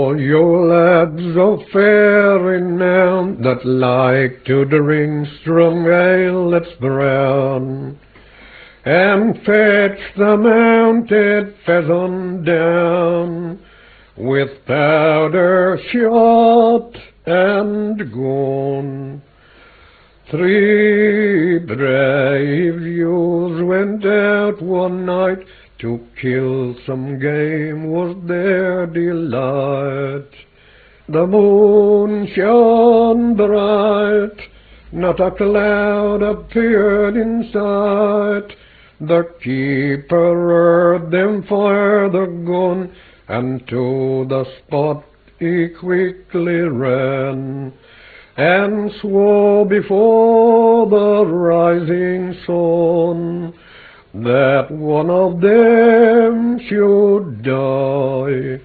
all you lads of fair renown that like to drink strong ale that's brown, and fetch the mounted pheasant down with powder, shot, and gun. 3 brave youths went out one night to kill some game, was their delight. The moon shone bright, not a cloud appeared in sight. The keeper heard them fire the gun, and to the spot he quickly ran, and swore before the rising sun that one of them should die.